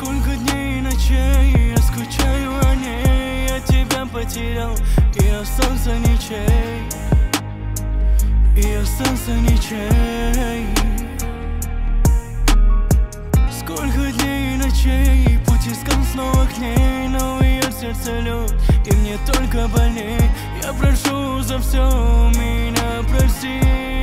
Сколько дней и ночей я скучаю о ней. Я тебя потерял и остался ничей. И остался ничей. Сколько дней и ночей путь искал снова к ней, но в ее сердце лед, и мне только больней. Я прошу за все, меня прости.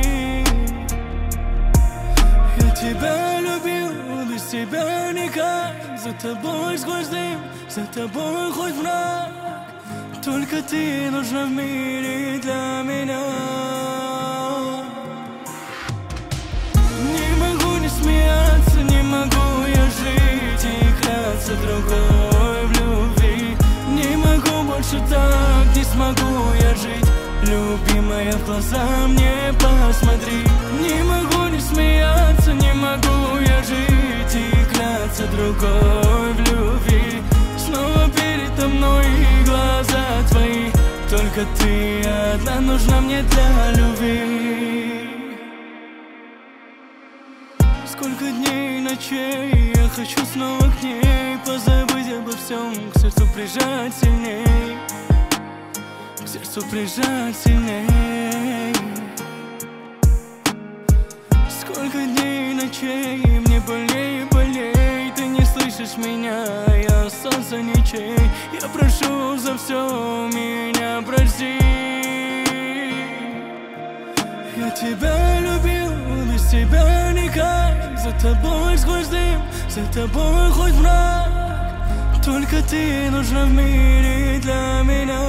Я тебя любил, без тебя никак. За тобой сквозь дым, за тобой хоть мрак. Только ты нужна в мире для меня. Не могу не смеяться, не могу я жить и кляться другой в любви. Не могу больше так, не смогу я жить. Любимая, в глаза мне посмотри. Не могу не смеяться, не могу я жить и кляться другой в любви. Снова передо мной глаза твои. Только ты одна нужна мне для любви. Сколько дней и ночей я хочу снова к ней, позабыть обо всем, к сердцу прижать сильней, к сердцу прижать сильней. Сколько дней и ночей мне больнее и больней. Ты не слышишь меня, я остался ничей. Я прошу за все, меня прости. Я тебя любил, без тебя никак. За тобой сквозь дым, за тобой хоть мрак. Только ты нужна в мире для меня.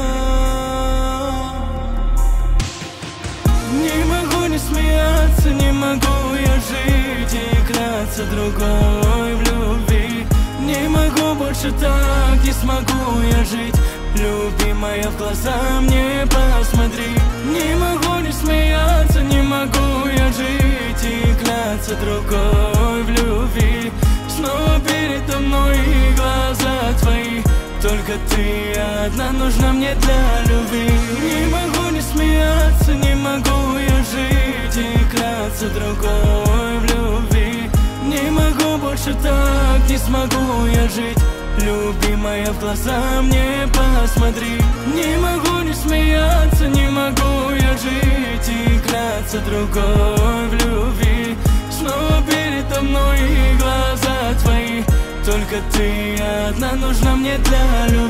Не могу не смеяться, не могу я жить и кляться другой в любви. Не могу больше так, не смогу я жить. Любимая, в глаза мне посмотри. Не могу не смеяться, не могу я жить и кляться другой в любви. Снова передо мной глаза твои. Только ты одна нужна мне для любви. Не могу не смеяться, не могу я жить и кляться другой в любви. Не могу больше так, не смогу я жить. Любимая, в глаза мне посмотри. Не могу не смеяться, не могу я жить и кляться другой в любви. Снова передо мной глаза твои. Только ты одна нужна мне для любви.